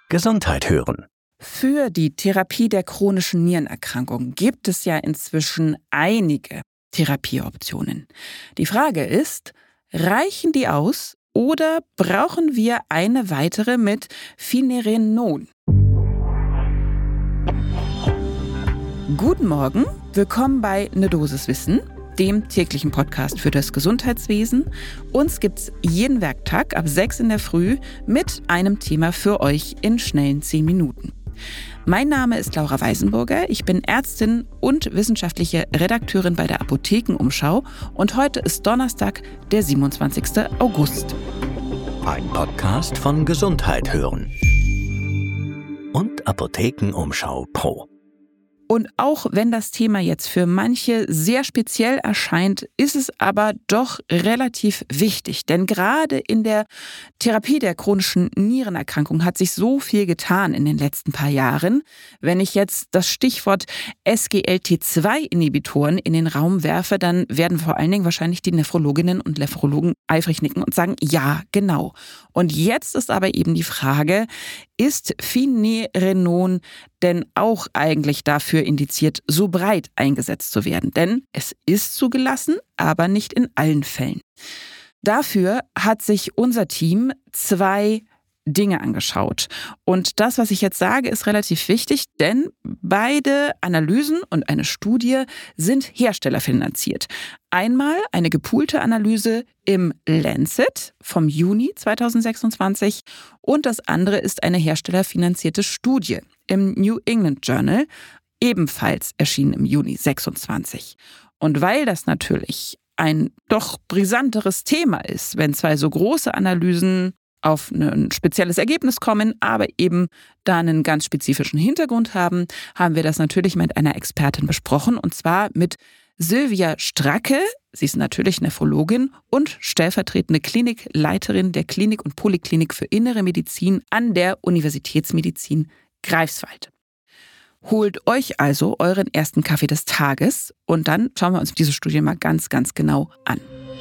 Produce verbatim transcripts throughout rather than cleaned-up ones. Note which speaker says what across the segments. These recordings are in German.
Speaker 1: Gesundheit hören.
Speaker 2: Für die Therapie der chronischen Nierenerkrankung gibt es ja inzwischen einige Therapieoptionen. Die Frage ist, reichen die aus oder brauchen wir eine weitere mit Finerenone? Guten Morgen, willkommen bei Ne Dosis Wissen, dem täglichen Podcast für das Gesundheitswesen. Uns gibt's jeden Werktag ab sechs in der Früh mit einem Thema für euch in schnellen zehn Minuten. Mein Name ist Laura Weisenburger, ich bin Ärztin und wissenschaftliche Redakteurin bei der Apothekenumschau und heute ist Donnerstag, der siebenundzwanzigster August.
Speaker 1: Ein Podcast von Gesundheit hören und Apothekenumschau Pro.
Speaker 2: Und auch wenn das Thema jetzt für manche sehr speziell erscheint, ist es aber doch relativ wichtig. Denn gerade in der Therapie der chronischen Nierenerkrankung hat sich so viel getan in den letzten paar Jahren. Wenn ich jetzt das Stichwort S G L T zwei Inhibitoren in den Raum werfe, dann werden vor allen Dingen wahrscheinlich die Nephrologinnen und Nephrologen eifrig nicken und sagen, ja, genau. Und jetzt ist aber eben die Frage, ist Finerenone denn auch eigentlich dafür indiziert, so breit eingesetzt zu werden? Denn es ist zugelassen, aber nicht in allen Fällen. Dafür hat sich unser Team zwei Dinge angeschaut. Und das, was ich jetzt sage, ist relativ wichtig, denn beide Analysen und eine Studie sind herstellerfinanziert. Einmal eine gepoolte Analyse im Lancet vom Juni zweitausendsechsundzwanzig und das andere ist eine herstellerfinanzierte Studie im New England Journal, ebenfalls erschienen im Juni sechsundzwanzig. Und weil das natürlich ein doch brisanteres Thema ist, wenn zwei so große Analysen auf ein spezielles Ergebnis kommen, aber eben da einen ganz spezifischen Hintergrund haben, haben wir das natürlich mit einer Expertin besprochen, und zwar mit Sylvia Stracke. Sie ist natürlich Nephrologin und stellvertretende Klinikleiterin der Klinik und Poliklinik für Innere Medizin an der Universitätsmedizin Greifswald. Holt euch also euren ersten Kaffee des Tages und dann schauen wir uns diese Studie mal ganz, ganz genau an.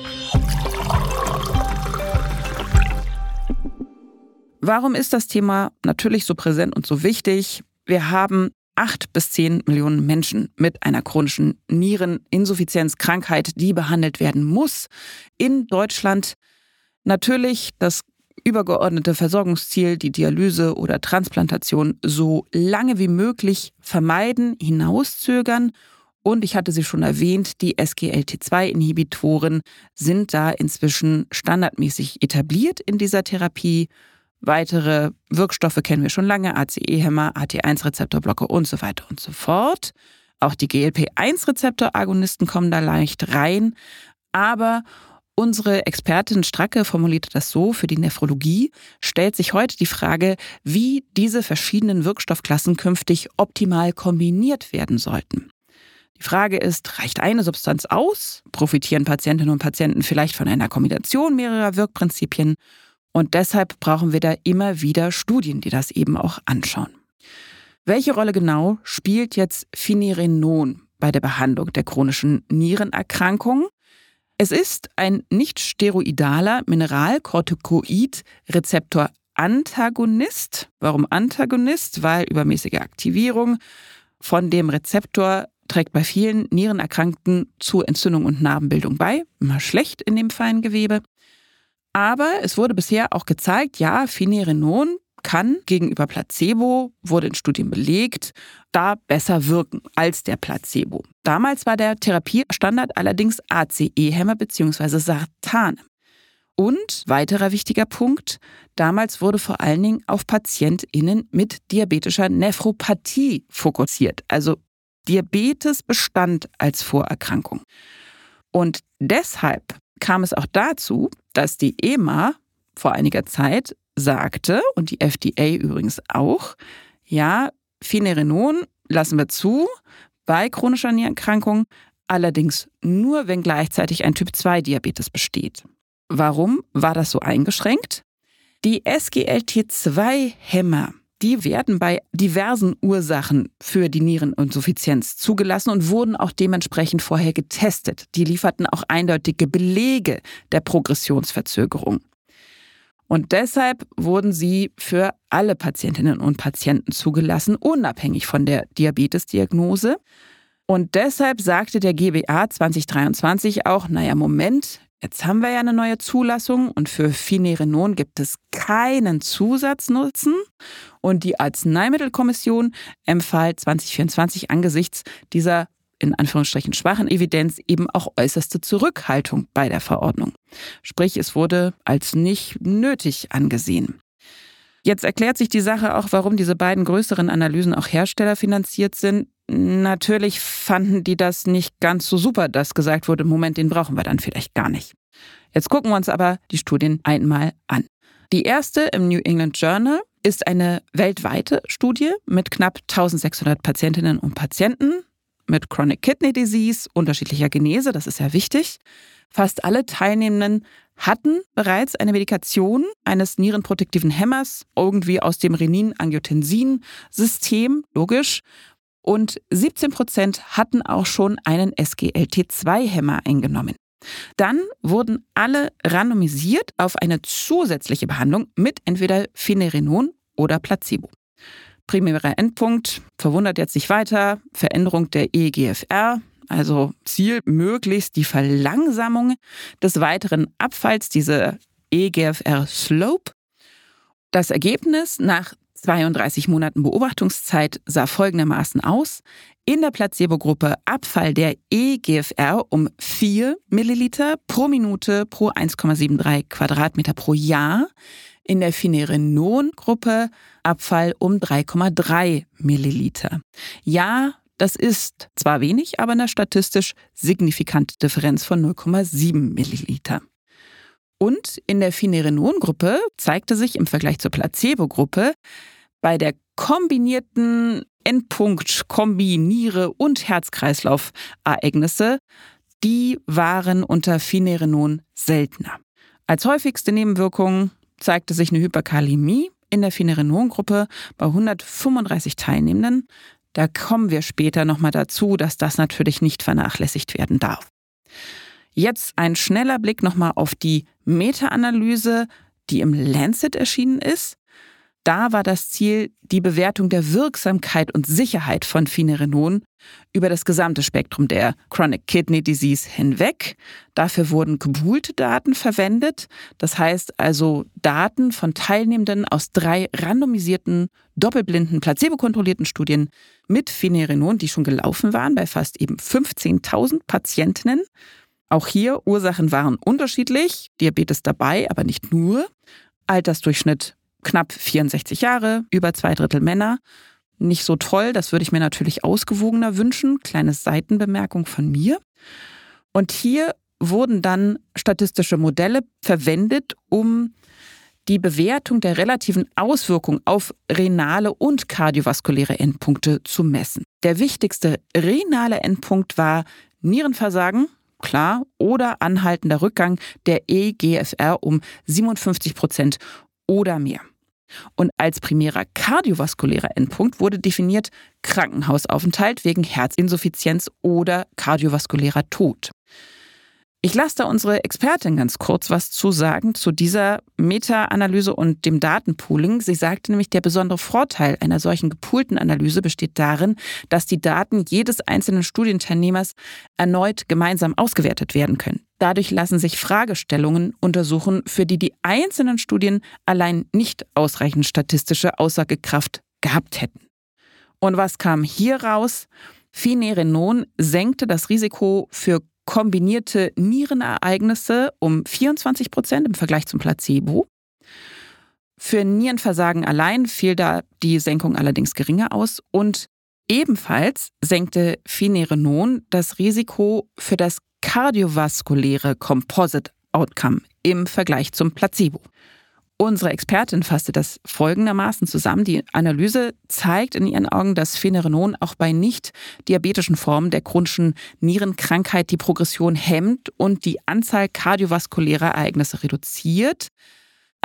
Speaker 2: Warum ist das Thema natürlich so präsent und so wichtig? Wir haben acht bis zehn Millionen Menschen mit einer chronischen Niereninsuffizienzkrankheit, die behandelt werden muss. In Deutschland natürlich das übergeordnete Versorgungsziel, die Dialyse oder Transplantation so lange wie möglich vermeiden, hinauszögern. Und ich hatte sie schon erwähnt, die S G L T zwei Inhibitoren sind da inzwischen standardmäßig etabliert in dieser Therapie. Weitere Wirkstoffe kennen wir schon lange, A C E-Hämmer, A T eins Rezeptorblocker und so weiter und so fort. Auch die G L P eins Rezeptoragonisten kommen da leicht rein. Aber unsere Expertin Stracke formulierte das so: Für die Nephrologie stellt sich heute die Frage, wie diese verschiedenen Wirkstoffklassen künftig optimal kombiniert werden sollten. Die Frage ist, reicht eine Substanz aus? Profitieren Patientinnen und Patienten vielleicht von einer Kombination mehrerer Wirkprinzipien? Und deshalb brauchen wir da immer wieder Studien, die das eben auch anschauen. Welche Rolle genau spielt jetzt Finerenone bei der Behandlung der chronischen Nierenerkrankung? Es ist ein nicht steroidaler Mineralkortikoid-Rezeptor-Antagonist. Warum Antagonist? Weil übermäßige Aktivierung von dem Rezeptor trägt bei vielen Nierenerkrankten zu Entzündung und Narbenbildung bei. Immer schlecht in dem feinen Gewebe. Aber es wurde bisher auch gezeigt, ja, Finerenone kann gegenüber Placebo, wurde in Studien belegt, da besser wirken als der Placebo. Damals war der Therapiestandard allerdings A C E-Hämmer bzw. Sartan. Und weiterer wichtiger Punkt, damals wurde vor allen Dingen auf PatientInnen mit diabetischer Nephropathie fokussiert. Also Diabetes bestand als Vorerkrankung. Und deshalb kam es auch dazu, dass die E M A vor einiger Zeit sagte, und die F D A übrigens auch, ja, Finerenone lassen wir zu bei chronischer Nierenerkrankung, allerdings nur, wenn gleichzeitig ein Typ zwei Diabetes besteht. Warum war das so eingeschränkt? Die S G L T zwei Hämmer, die werden bei diversen Ursachen für die Niereninsuffizienz zugelassen und wurden auch dementsprechend vorher getestet. Die lieferten auch eindeutige Belege der Progressionsverzögerung. Und deshalb wurden sie für alle Patientinnen und Patienten zugelassen, unabhängig von der Diabetesdiagnose. Und deshalb sagte der G B A zwanzig dreiundzwanzig auch, naja, Moment, jetzt haben wir ja eine neue Zulassung und für Finerenon gibt es keinen Zusatznutzen. Und die Arzneimittelkommission empfahl zwanzig vierundzwanzig angesichts dieser in Anführungsstrichen schwachen Evidenz eben auch äußerste Zurückhaltung bei der Verordnung. Sprich, es wurde als nicht nötig angesehen. Jetzt erklärt sich die Sache auch, warum diese beiden größeren Analysen auch herstellerfinanziert sind. Natürlich fanden die das nicht ganz so super, dass gesagt wurde, Moment, den brauchen wir dann vielleicht gar nicht. Jetzt gucken wir uns aber die Studien einmal an. Die erste im New England Journal ist eine weltweite Studie mit knapp eintausendsechshundert Patientinnen und Patienten mit Chronic Kidney Disease, unterschiedlicher Genese, das ist ja wichtig. Fast alle Teilnehmenden hatten bereits eine Medikation eines nierenprotektiven Hemmers, irgendwie aus dem Renin-Angiotensin-System, logisch. Und siebzehn Prozent hatten auch schon einen S G L T zwei Hämmer eingenommen. Dann wurden alle randomisiert auf eine zusätzliche Behandlung mit entweder Finerenon oder Placebo. Primärer Endpunkt, verwundert jetzt nicht weiter, Veränderung der E G F R, also Ziel möglichst die Verlangsamung des weiteren Abfalls, diese E G F R-Slope. Das Ergebnis nach zweiunddreißig Monaten Beobachtungszeit sah folgendermaßen aus. In der Placebo-Gruppe Abfall der E G F R um vier Milliliter pro Minute pro eins Komma dreiundsiebzig Quadratmeter pro Jahr. In der Finerenon-Gruppe Abfall um drei Komma drei Milliliter. Ja, das ist zwar wenig, aber eine statistisch signifikante Differenz von null Komma sieben Milliliter. Und in der Finerenon-Gruppe zeigte sich im Vergleich zur Placebo-Gruppe bei der kombinierten Endpunkt, Kombiniere und Herz-Kreislauf-Ereignisse, die waren unter Finerenon seltener. Als häufigste Nebenwirkung zeigte sich eine Hyperkalämie in der Finerenon-Gruppe bei hundertfünfunddreißig Teilnehmenden. Da kommen wir später nochmal dazu, dass das natürlich nicht vernachlässigt werden darf. Jetzt ein schneller Blick nochmal auf die Meta-Analyse, die im Lancet erschienen ist. Da war das Ziel die Bewertung der Wirksamkeit und Sicherheit von Finerenon über das gesamte Spektrum der Chronic Kidney Disease hinweg. Dafür wurden gepoolte Daten verwendet, das heißt also Daten von Teilnehmenden aus drei randomisierten, doppelblinden, placebo-kontrollierten Studien mit Finerenon, die schon gelaufen waren bei fast eben fünfzehntausend Patientinnen. Auch hier, Ursachen waren unterschiedlich, Diabetes dabei, aber nicht nur. Altersdurchschnitt knapp vierundsechzig Jahre, über zwei Drittel Männer. Nicht so toll, das würde ich mir natürlich ausgewogener wünschen. Kleine Seitenbemerkung von mir. Und hier wurden dann statistische Modelle verwendet, um die Bewertung der relativen Auswirkung auf renale und kardiovaskuläre Endpunkte zu messen. Der wichtigste renale Endpunkt war Nierenversagen, klar, oder anhaltender Rückgang der E G F R um siebenundfünfzig Prozent oder mehr. Und als primärer kardiovaskulärer Endpunkt wurde definiert Krankenhausaufenthalt wegen Herzinsuffizienz oder kardiovaskulärer Tod. Ich lasse da unsere Expertin ganz kurz was zu sagen zu dieser Meta-Analyse und dem Datenpooling. Sie sagte nämlich, der besondere Vorteil einer solchen gepoolten Analyse besteht darin, dass die Daten jedes einzelnen Studienteilnehmers erneut gemeinsam ausgewertet werden können. Dadurch lassen sich Fragestellungen untersuchen, für die die einzelnen Studien allein nicht ausreichend statistische Aussagekraft gehabt hätten. Und was kam hier raus? Finerenon senkte das Risiko für kombinierte Nierenereignisse um vierundzwanzig Prozent im Vergleich zum Placebo. Für Nierenversagen allein fiel da die Senkung allerdings geringer aus und ebenfalls senkte Finerenon das Risiko für das kardiovaskuläre Composite Outcome im Vergleich zum Placebo. Unsere Expertin fasste das folgendermaßen zusammen. Die Analyse zeigt in ihren Augen, dass Finerenon auch bei nicht diabetischen Formen der chronischen Nierenkrankheit die Progression hemmt und die Anzahl kardiovaskulärer Ereignisse reduziert.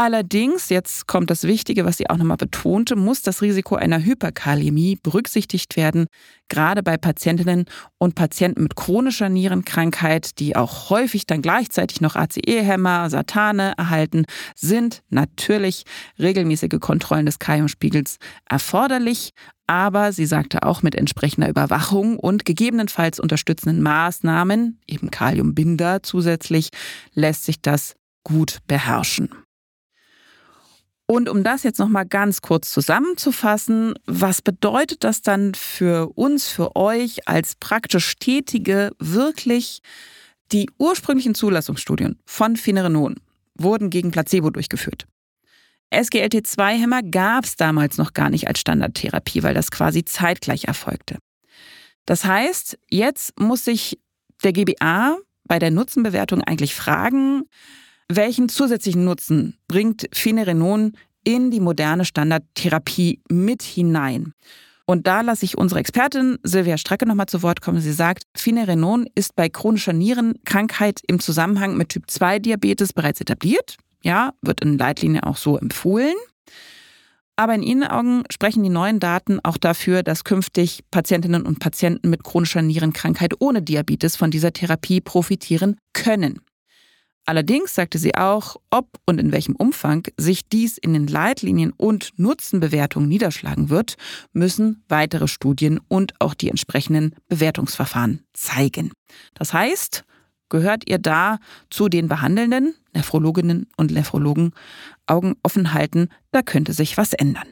Speaker 2: Allerdings, jetzt kommt das Wichtige, was sie auch nochmal betonte, muss das Risiko einer Hyperkalämie berücksichtigt werden, gerade bei Patientinnen und Patienten mit chronischer Nierenkrankheit, die auch häufig dann gleichzeitig noch A C E-Hämmer, Satane erhalten, sind natürlich regelmäßige Kontrollen des Kaliumspiegels erforderlich. Aber sie sagte auch, mit entsprechender Überwachung und gegebenenfalls unterstützenden Maßnahmen, eben Kaliumbinder zusätzlich, lässt sich das gut beherrschen. Und um das jetzt nochmal ganz kurz zusammenzufassen, was bedeutet das dann für uns, für euch als praktisch Tätige wirklich? Die ursprünglichen Zulassungsstudien von Finerenone wurden gegen Placebo durchgeführt. S G L T zwei Hämmer gab es damals noch gar nicht als Standardtherapie, weil das quasi zeitgleich erfolgte. Das heißt, jetzt muss sich der G B A bei der Nutzenbewertung eigentlich fragen, welchen zusätzlichen Nutzen bringt Finerenone in die moderne Standardtherapie mit hinein? Und da lasse ich unsere Expertin Silvia Stracke nochmal zu Wort kommen. Sie sagt, Finerenone ist bei chronischer Nierenkrankheit im Zusammenhang mit Typ zwei Diabetes bereits etabliert. Ja, wird in Leitlinien auch so empfohlen. Aber in ihren Augen sprechen die neuen Daten auch dafür, dass künftig Patientinnen und Patienten mit chronischer Nierenkrankheit ohne Diabetes von dieser Therapie profitieren können. Allerdings sagte sie auch, ob und in welchem Umfang sich dies in den Leitlinien und Nutzenbewertungen niederschlagen wird, müssen weitere Studien und auch die entsprechenden Bewertungsverfahren zeigen. Das heißt, gehört ihr da zu den Behandelnden, Nephrologinnen und Nephrologen, Augen offen halten, da könnte sich was ändern.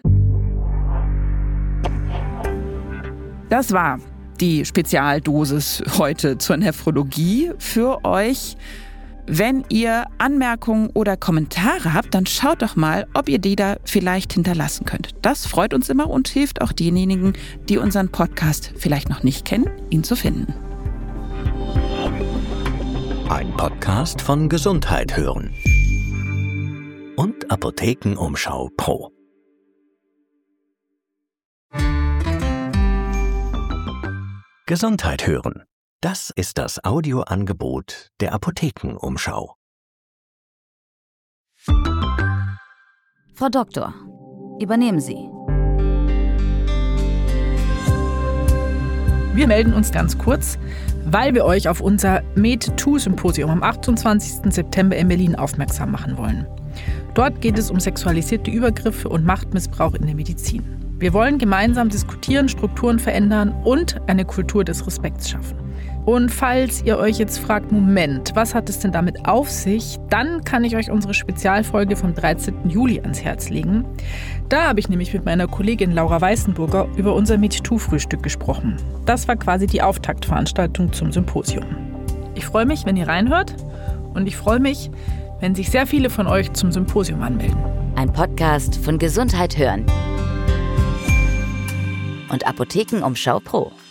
Speaker 2: Das war die Spezialdosis heute zur Nephrologie für euch. Wenn ihr Anmerkungen oder Kommentare habt, dann schaut doch mal, ob ihr die da vielleicht hinterlassen könnt. Das freut uns immer und hilft auch denjenigen, die unseren Podcast vielleicht noch nicht kennen, ihn zu finden.
Speaker 1: Ein Podcast von Gesundheit hören und Apothekenumschau Pro. Gesundheit hören. Das ist das Audioangebot der Apothekenumschau.
Speaker 3: Frau Doktor, übernehmen Sie.
Speaker 4: Wir melden uns ganz kurz, weil wir euch auf unser Med zwei Symposium am achtundzwanzigsten September in Berlin aufmerksam machen wollen. Dort geht es um sexualisierte Übergriffe und Machtmissbrauch in der Medizin. Wir wollen gemeinsam diskutieren, Strukturen verändern und eine Kultur des Respekts schaffen. Und falls ihr euch jetzt fragt, Moment, was hat es denn damit auf sich, dann kann ich euch unsere Spezialfolge vom dreizehnten Juli ans Herz legen. Da habe ich nämlich mit meiner Kollegin Laura Weißenburger über unser Med zwei Frühstück gesprochen. Das war quasi die Auftaktveranstaltung zum Symposium. Ich freue mich, wenn ihr reinhört und ich freue mich, wenn sich sehr viele von euch zum Symposium anmelden.
Speaker 3: Ein Podcast von Gesundheit hören und Apothekenumschau Pro.